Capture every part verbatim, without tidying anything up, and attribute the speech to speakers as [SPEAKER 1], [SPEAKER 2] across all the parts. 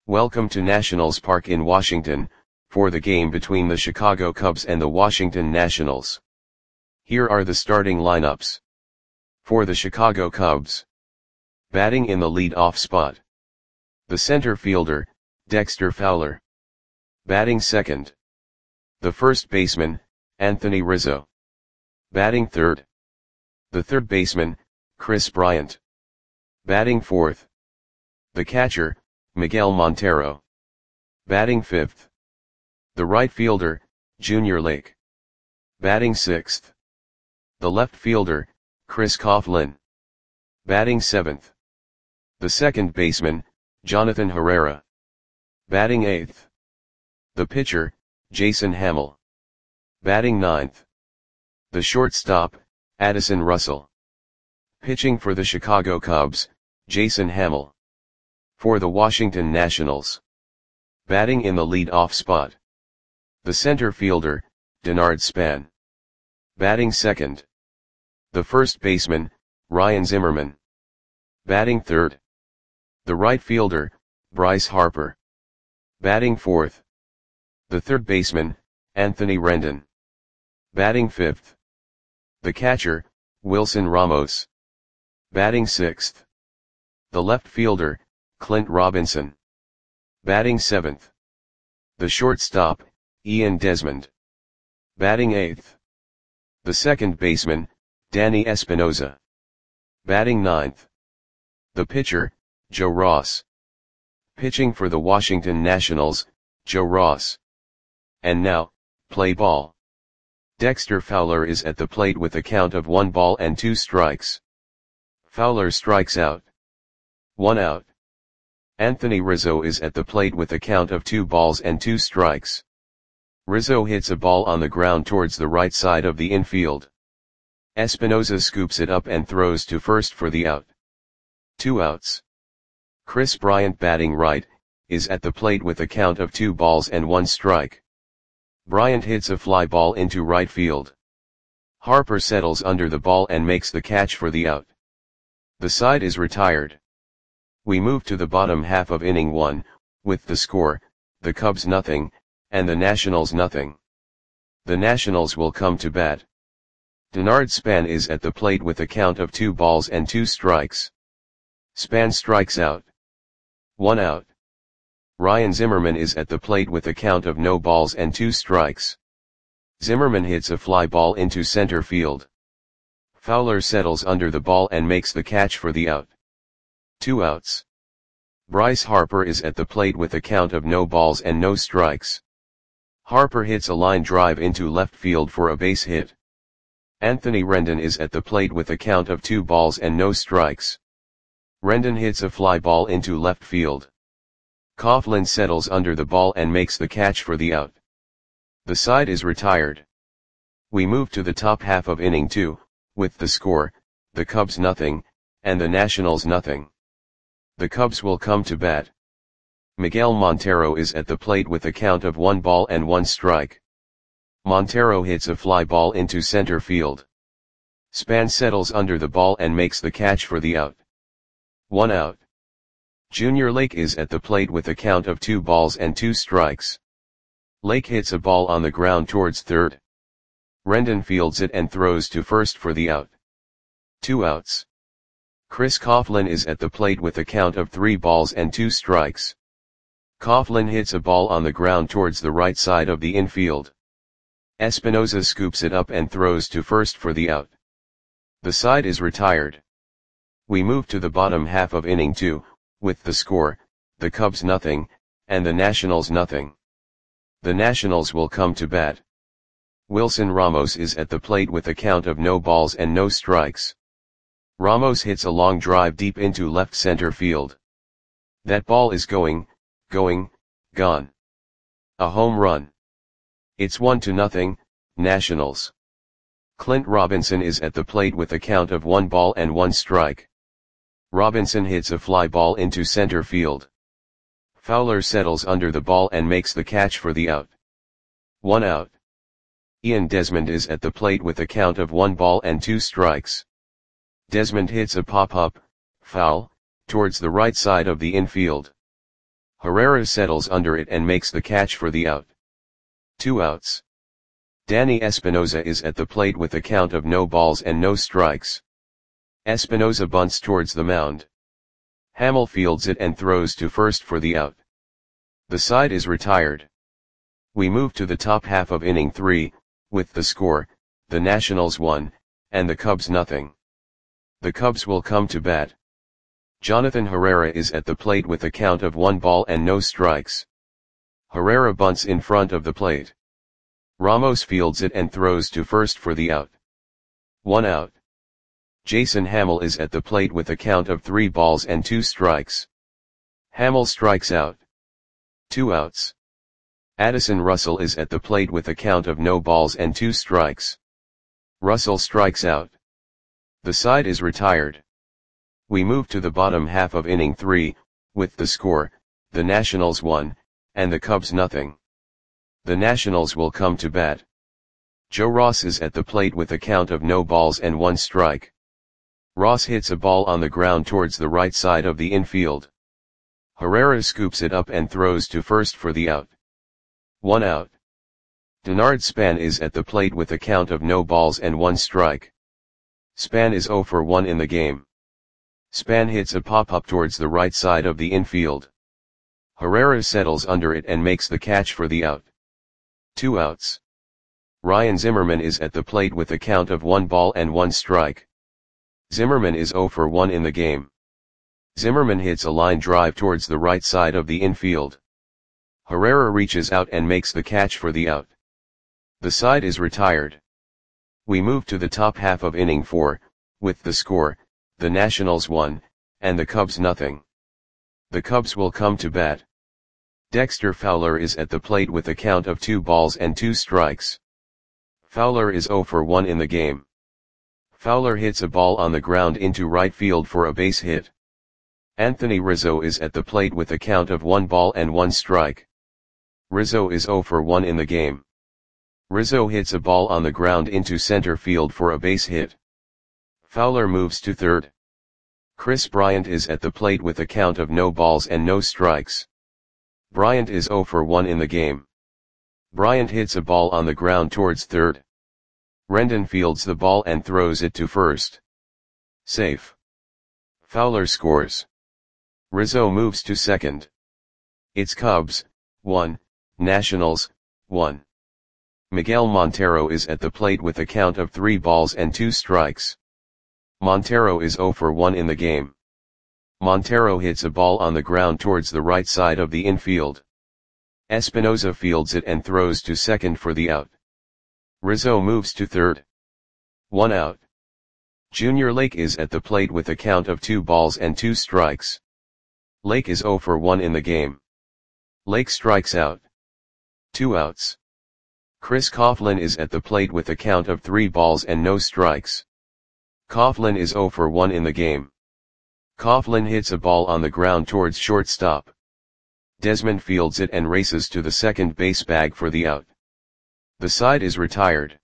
[SPEAKER 1] Welcome to Nationals Park in Washington, for the game between the Chicago Cubs and the Washington Nationals. Here are the starting lineups. For the Chicago Cubs. Batting in the lead-off spot. The center fielder, Dexter Fowler. Batting second. The first baseman, Anthony Rizzo. Batting third. The third baseman, Kris Bryant. Batting fourth. The catcher, Miguel Montero. Batting fifth. The right fielder, Junior Lake. Batting sixth. The left fielder, Chris Coghlan. Batting seventh. The second baseman, Jonathan Herrera. Batting eighth. The pitcher, Jason Hammel. Batting ninth. The shortstop, Addison Russell. Pitching for the Chicago Cubs, Jason Hammel. For the Washington Nationals. Batting in the lead-off spot. The center fielder, Denard Span. Batting second. The first baseman, Ryan Zimmerman. Batting third. The right fielder, Bryce Harper. Batting fourth. The third baseman, Anthony Rendon. Batting fifth. The catcher, Wilson Ramos. Batting sixth. The left fielder, Clint Robinson. Batting seventh. The shortstop, Ian Desmond. Batting eighth. The second baseman, Danny Espinoza. Batting ninth. The pitcher, Joe Ross. Pitching for the Washington Nationals, Joe Ross. And now, play ball. Dexter Fowler is at the plate with a count of one ball and two strikes. Fowler strikes out. One out. Anthony Rizzo is at the plate with a count of two balls and two strikes. Rizzo hits a ball on the ground towards the right side of the infield. Espinoza scoops it up and throws to first for the out. Two outs. Kris Bryant, batting right, is at the plate with a count of two balls and one strike. Bryant hits a fly ball into right field. Harper settles under the ball and makes the catch for the out. The side is retired. We move to the bottom half of inning one, with the score, the Cubs nothing, and the Nationals nothing. The Nationals will come to bat. Denard Span is at the plate with a count of two balls and two strikes. Span strikes out. One out. Ryan Zimmerman is at the plate with a count of no balls and two strikes. Zimmerman hits a fly ball into center field. Fowler settles under the ball and makes the catch for the out. Two outs. Bryce Harper is at the plate with a count of no balls and no strikes. Harper hits a line drive into left field for a base hit. Anthony Rendon is at the plate with a count of two balls and no strikes. Rendon hits a fly ball into left field. Coghlan settles under the ball and makes the catch for the out. The side is retired. We move to the top half of inning two, with the score, the Cubs nothing, and the Nationals nothing. The Cubs will come to bat. Miguel Montero is at the plate with a count of one ball and one strike. Montero hits a fly ball into center field. Span settles under the ball and makes the catch for the out. One out. Junior Lake is at the plate with a count of two balls and two strikes. Lake hits a ball on the ground towards third. Rendon fields it and throws to first for the out. Two outs. Chris Coghlan is at the plate with a count of three balls and two strikes. Coghlan hits a ball on the ground towards the right side of the infield. Espinoza scoops it up and throws to first for the out. The side is retired. We move to the bottom half of inning two, with the score, the Cubs nothing, and the Nationals nothing. The Nationals will come to bat. Wilson Ramos is at the plate with a count of no balls and no strikes. Ramos hits a long drive deep into left center field. That ball is going, going, gone. A home run. It's one to nothing, Nationals. Clint Robinson is at the plate with a count of one ball and one strike. Robinson hits a fly ball into center field. Fowler settles under the ball and makes the catch for the out. One out. Ian Desmond is at the plate with a count of one ball and two strikes. Desmond hits a pop-up, foul, towards the right side of the infield. Herrera settles under it and makes the catch for the out. Two outs. Danny Espinosa is at the plate with a count of no balls and no strikes. Espinosa bunts towards the mound. Hamill fields it and throws to first for the out. The side is retired. We move to the top half of inning three, with the score, the Nationals one, and the Cubs nothing. The Cubs will come to bat. Jonathan Herrera is at the plate with a count of one ball and no strikes. Herrera bunts in front of the plate. Ramos fields it and throws to first for the out. One out. Jason Hamill is at the plate with a count of three balls and two strikes. Hamill strikes out. Two outs. Addison Russell is at the plate with a count of no balls and two strikes. Russell strikes out. The side is retired. We move to the bottom half of inning three, with the score, the Nationals one, and the Cubs nothing. The Nationals will come to bat. Joe Ross is at the plate with a count of no balls and one strike. Ross hits a ball on the ground towards the right side of the infield. Herrera scoops it up and throws to first for the out. One out. Denard Span is at the plate with a count of no balls and one strike. Span is oh for one in the game. Span hits a pop-up towards the right side of the infield. Herrera settles under it and makes the catch for the out. Two outs. Ryan Zimmerman is at the plate with a count of one ball and one strike. Zimmerman is oh for one in the game. Zimmerman hits a line drive towards the right side of the infield. Herrera reaches out and makes the catch for the out. The side is retired. We move to the top half of inning four, with the score, the Nationals one, and the Cubs nothing. The Cubs will come to bat. Dexter Fowler is at the plate with a count of two balls and two strikes. Fowler is oh for one in the game. Fowler hits a ball on the ground into right field for a base hit. Anthony Rizzo is at the plate with a count of one ball and one strike. Rizzo is oh for one in the game. Rizzo hits a ball on the ground into center field for a base hit. Fowler moves to third. Chris Bryant is at the plate with a count of no balls and no strikes. Bryant is oh for one in the game. Bryant hits a ball on the ground towards third. Rendon fields the ball and throws it to first. Safe. Fowler scores. Rizzo moves to second. It's Cubs, one, Nationals, one. Miguel Montero is at the plate with a count of three balls and two strikes. Montero is oh for one in the game. Montero hits a ball on the ground towards the right side of the infield. Espinosa fields it and throws to second for the out. Rizzo moves to third. One out. Junior Lake is at the plate with a count of two balls and two strikes. Lake is oh for one in the game. Lake strikes out. Two outs. Chris Coughlin is at the plate with a count of three balls and no strikes. Coughlin is oh for one in the game. Coughlin hits a ball on the ground towards shortstop. Desmond fields it and races to the second base bag for the out. The side is retired.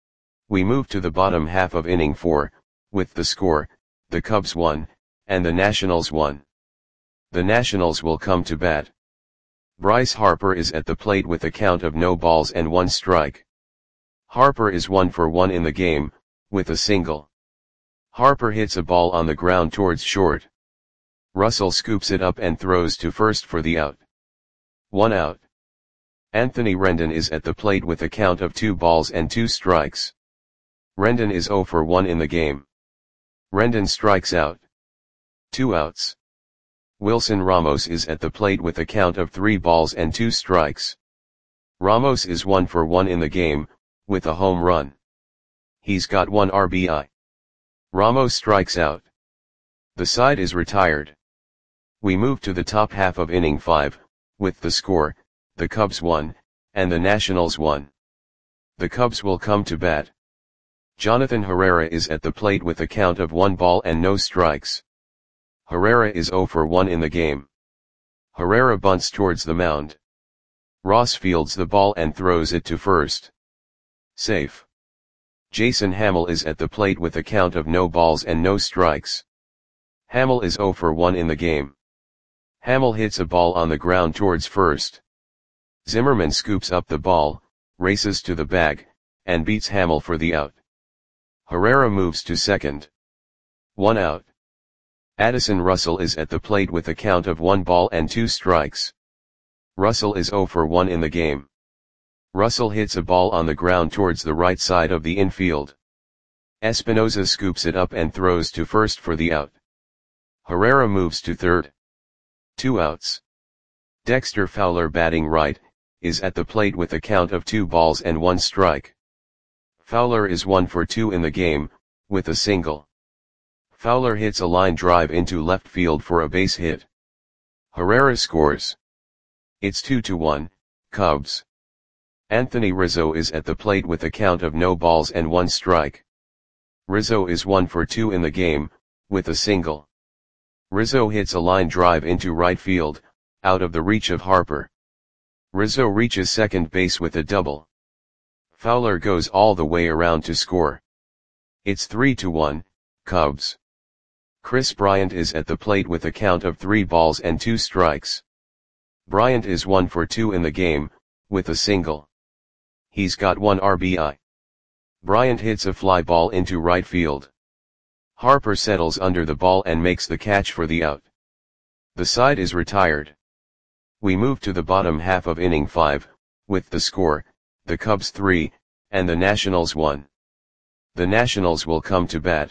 [SPEAKER 1] We move to the bottom half of inning four, with the score, the Cubs one, and the Nationals one. The Nationals will come to bat. Bryce Harper is at the plate with a count of no balls and one strike. Harper is one for one in the game, with a single. Harper hits a ball on the ground towards short. Russell scoops it up and throws to first for the out. One out. Anthony Rendon is at the plate with a count of two balls and two strikes. Rendon is oh for one in the game. Rendon strikes out. Two outs. Wilson Ramos is at the plate with a count of three balls and two strikes. Ramos is one for one in the game, with a home run. He's got one R B I. Ramos strikes out. The side is retired. We move to the top half of inning five, with the score, the Cubs one, and the Nationals one. The Cubs will come to bat. Jonathan Herrera is at the plate with a count of one ball and no strikes. Herrera is oh for one in the game. Herrera bunts towards the mound. Ross fields the ball and throws it to first. Safe. Jason Hamill is at the plate with a count of no balls and no strikes. Hamill is oh for one in the game. Hamel hits a ball on the ground towards first. Zimmerman scoops up the ball, races to the bag, and beats Hamel for the out. Herrera moves to second. One out. Addison Russell is at the plate with a count of one ball and two strikes. Russell is zero for one in the game. Russell hits a ball on the ground towards the right side of the infield. Espinosa scoops it up and throws to first for the out. Herrera moves to third. Two outs. Dexter Fowler, batting right, is at the plate with a count of two balls and one strike. Fowler is one for two in the game, with a single. Fowler hits a line drive into left field for a base hit. Herrera scores. It's two to one, Cubs. Anthony Rizzo is at the plate with a count of no balls and one strike. Rizzo is one for two in the game, with a single. Rizzo hits a line drive into right field, out of the reach of Harper. Rizzo reaches second base with a double. Fowler goes all the way around to score. It's three to one, Cubs. Chris Bryant is at the plate with a count of three balls and two strikes. Bryant is one for two in the game, with a single. He's got one R B I. Bryant hits a fly ball into right field. Harper settles under the ball and makes the catch for the out. The side is retired. We move to the bottom half of inning five, with the score, the Cubs three, and the Nationals one. The Nationals will come to bat.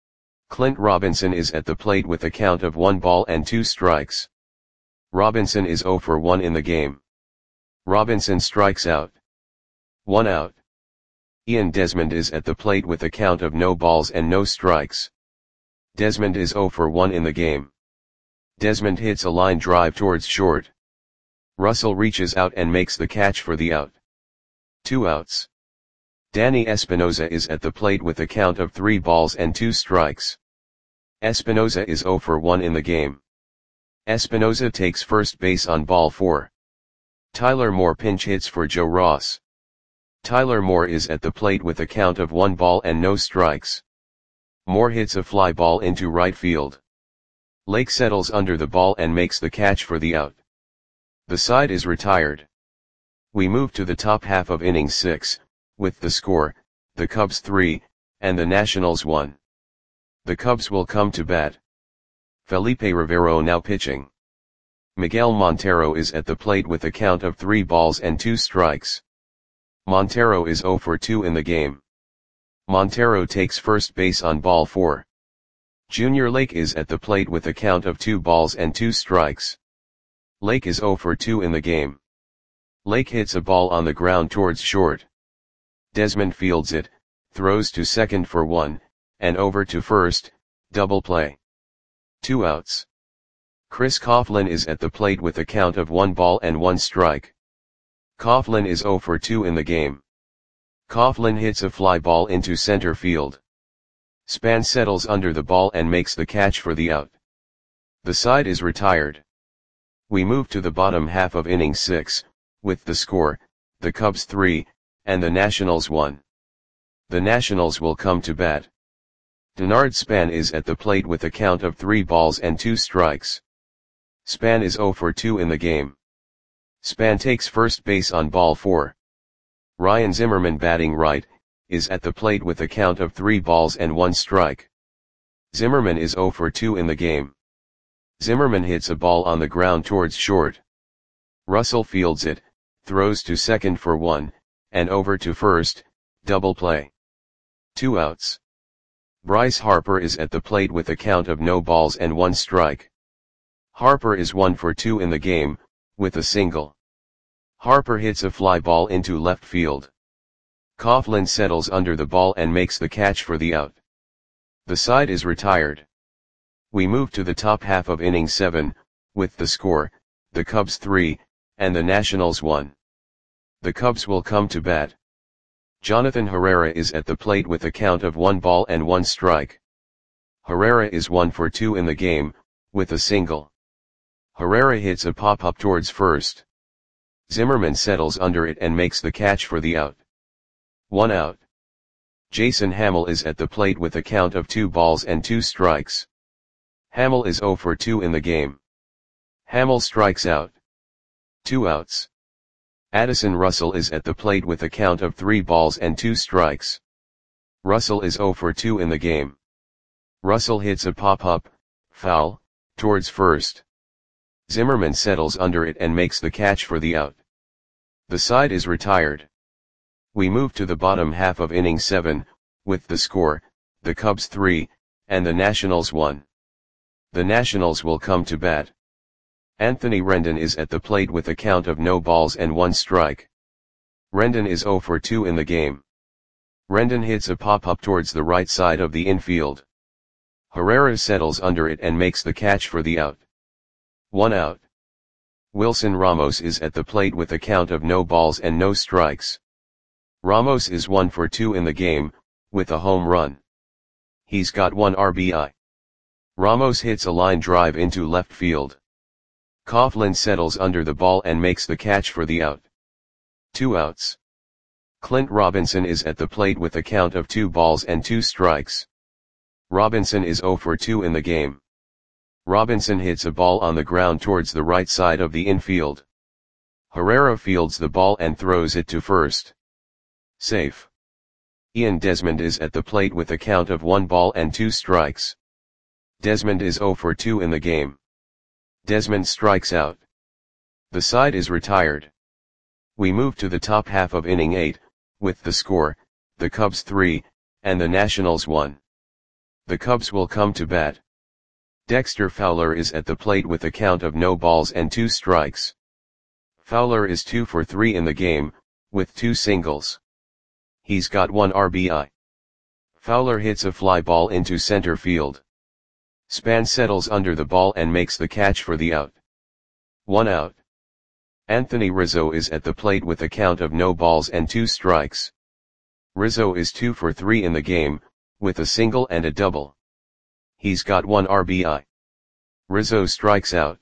[SPEAKER 1] Clint Robinson is at the plate with a count of one ball and two strikes. Robinson is zero for one in the game. Robinson strikes out. One out. Ian Desmond is at the plate with a count of no balls and no strikes. Desmond is zero for one in the game. Desmond hits a line drive towards short. Russell reaches out and makes the catch for the out. Two outs. Danny Espinosa is at the plate with a count of three balls and two strikes. Espinosa is zero for one in the game. Espinosa takes first base on ball four. Tyler Moore pinch hits for Joe Ross. Tyler Moore is at the plate with a count of one ball and no strikes. Moore hits a fly ball into right field. Lake settles under the ball and makes the catch for the out. The side is retired. We move to the top half of inning six, with the score, the Cubs three, and the Nationals one. The Cubs will come to bat. Felipe Rivero now pitching. Miguel Montero is at the plate with a count of three balls and two strikes. Montero is zero for two in the game. Montero takes first base on ball four. Junior Lake is at the plate with a count of two balls and two strikes. Lake is zero for two in the game. Lake hits a ball on the ground towards short. Desmond fields it, throws to second for one, and over to first, double play. Two outs. Chris Coughlin is at the plate with a count of one ball and one strike. Coughlin is zero for two in the game. Coughlin hits a fly ball into center field. Span settles under the ball and makes the catch for the out. The side is retired. We move to the bottom half of inning six, with the score, the Cubs three, and the Nationals one. The Nationals will come to bat. Denard Span is at the plate with a count of three balls and two strikes. Span is zero for two in the game. Span takes first base on ball four. Ryan Zimmerman, batting right, is at the plate with a count of three balls and one strike. Zimmerman is zero for two in the game. Zimmerman hits a ball on the ground towards short. Russell fields it, throws to second for one, and over to first, double play. Two outs. Bryce Harper is at the plate with a count of no balls and one strike. Harper is one for two in the game, with a single. Harper hits a fly ball into left field. Coughlin settles under the ball and makes the catch for the out. The side is retired. We move to the top half of inning seven, with the score, the Cubs three, and the Nationals one. The Cubs will come to bat. Jonathan Herrera is at the plate with a count of one ball and one strike. Herrera is one for two in the game, with a single. Herrera hits a pop-up towards first. Zimmerman settles under it and makes the catch for the out. One out. Jason Hamel is at the plate with a count of two balls and two strikes. Hamel is zero for two in the game. Hamill strikes out. Two outs. Addison Russell is at the plate with a count of three balls and two strikes. Russell is oh for two in the game. Russell hits a pop-up, foul, towards first. Zimmerman settles under it and makes the catch for the out. The side is retired. We move to the bottom half of inning seven, with the score, the Cubs three, and the Nationals one. The Nationals will come to bat. Anthony Rendon is at the plate with a count of no balls and one strike. Rendon is oh for two in the game. Rendon hits a pop-up towards the right side of the infield. Herrera settles under it and makes the catch for the out. One out. Wilson Ramos is at the plate with a count of no balls and no strikes. Ramos is one for two in the game, with a home run. He's got one R B I. Ramos hits a line drive into left field. Coughlin settles under the ball and makes the catch for the out. Two outs. Clint Robinson is at the plate with a count of two balls and two strikes. Robinson is oh for two in the game. Robinson hits a ball on the ground towards the right side of the infield. Herrera fields the ball and throws it to first. Safe. Ian Desmond is at the plate with a count of one ball and two strikes. Desmond is oh for two in the game. Desmond strikes out. The side is retired. We move to the top half of inning eight, with the score, the Cubs three, and the Nationals one. The Cubs will come to bat. Dexter Fowler is at the plate with a count of no balls and two strikes. Fowler is two for three in the game, with two singles. He's got one R B I. Fowler hits a fly ball into center field. Span settles under the ball and makes the catch for the out. One out. Anthony Rizzo is at the plate with a count of no balls and two strikes. Rizzo is two for three in the game, with a single and a double. He's got one R B I. Rizzo strikes out.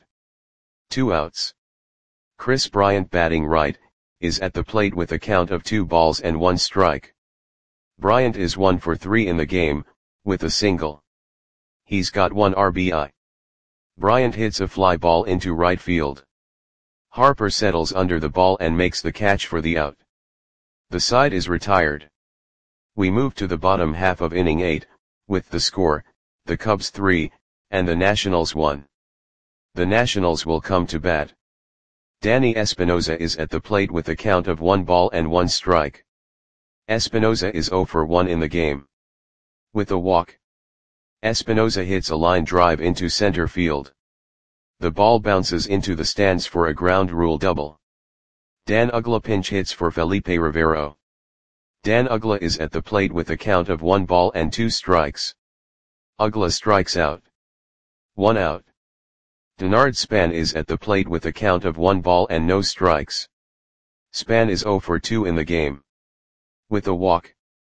[SPEAKER 1] Two outs. Chris Bryant, batting right, is at the plate with a count of two balls and one strike. Bryant is one for three in the game, with a single. He's got one R B I. Bryant hits a fly ball into right field. Harper settles under the ball and makes the catch for the out. The side is retired. We move to the bottom half of inning eight, with the score, the Cubs three, and the Nationals one. The Nationals will come to bat. Danny Espinosa is at the plate with a count of one ball and one strike. Espinosa is oh for one in the game. With a walk. Espinosa hits a line drive into center field. The ball bounces into the stands for a ground rule double. Dan Uggla pinch hits for Felipe Rivero. Dan Uggla is at the plate with a count of one ball and two strikes. Uggla strikes out. One out. Denard Span is at the plate with a count of one ball and no strikes. Span is oh for two in the game. With a walk.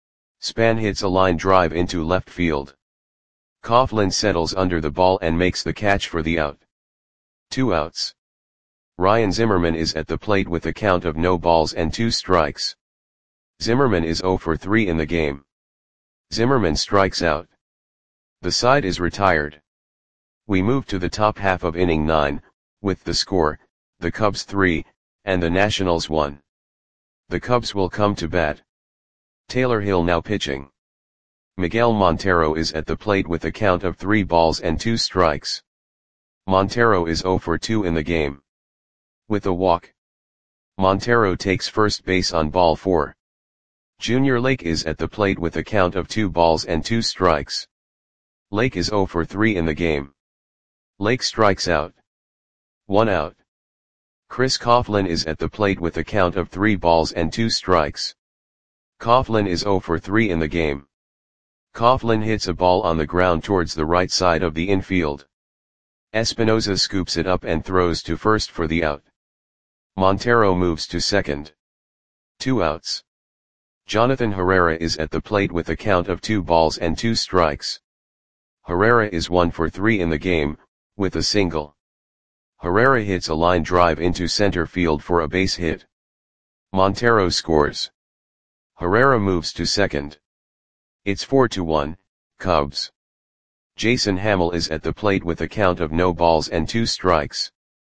[SPEAKER 1] Span hits a line drive into left field. Coughlin settles under the ball and makes the catch for the out. Two outs. Ryan Zimmerman is at the plate with a count of no balls and two strikes. Zimmerman is oh for three in the game. Zimmerman strikes out. The side is retired. We move to the top half of inning nine, with the score, the Cubs three, and the Nationals one. The Cubs will come to bat. Taylor Hill now pitching. Miguel Montero is at the plate with a count of three balls and two strikes. Montero is oh for two in the game. With a walk. Montero takes first base on ball four. Junior Lake is at the plate with a count of two balls and two strikes. Lake is oh for three in the game. Lake strikes out. One out. Chris Coughlin is at the plate with a count of three balls and two strikes. Coughlin is oh for three in the game. Coughlin hits a ball on the ground towards the right side of the infield. Espinosa scoops it up and throws to first for the out. Montero moves to second. Two outs. Jonathan Herrera is at the plate with a count of two balls and two strikes. Herrera is one for three in the game, with a single. Herrera hits a line drive into center field for a base hit. Montero scores. Herrera moves to second. It's four to one, Cubs. Jason Hamill is at the plate with a count of no balls and two strikes.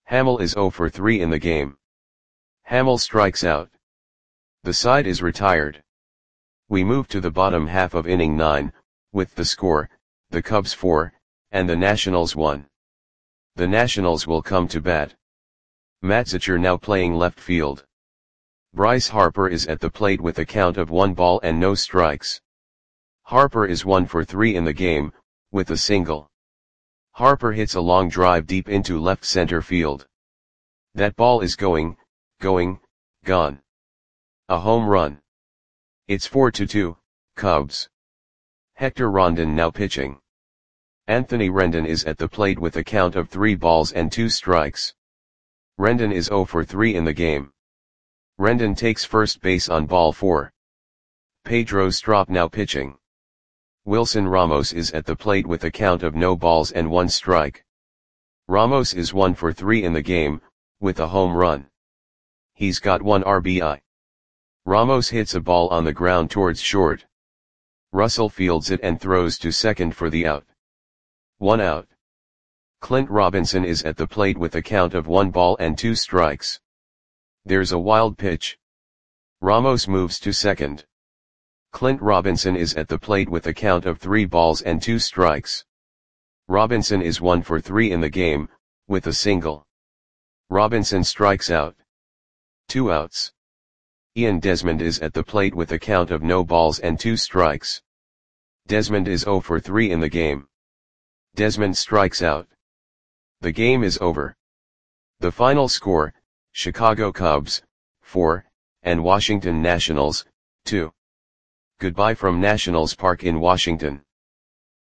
[SPEAKER 1] Hamill is zero for three in the game. Hamill strikes out. The side is retired. We move to the bottom half of inning nine, with the score, the Cubs four, and the Nationals one. The Nationals will come to bat. Matt Zachor now playing left field. Bryce Harper is at the plate with a count of one ball and no strikes. Harper is one for three in the game, with a single. Harper hits a long drive deep into left center field. That ball is going, going, gone. A home run. It's four to two, Cubs. Hector Rondon now pitching. Anthony Rendon is at the plate with a count of three balls and two strikes. Rendon is zero for three in the game. Rendon takes first base on ball four. Pedro Strop now pitching. Wilson Ramos is at the plate with a count of no balls and one strike. Ramos is one for three in the game, with a home run. He's got one R B I. Ramos hits a ball on the ground towards short. Russell fields it and throws to second for the out. One out. Clint Robinson is at the plate with a count of one ball and two strikes. There's a wild pitch. Ramos moves to second. Clint Robinson is at the plate with a count of three balls and two strikes. Robinson is one for three in the game, with a single. Robinson strikes out. Two outs. Ian Desmond is at the plate with a count of no balls and two strikes. Desmond is zero for three in the game. Desmond strikes out. The game is over. The final score, Chicago Cubs, four, and Washington Nationals, two. Goodbye from Nationals Park in Washington.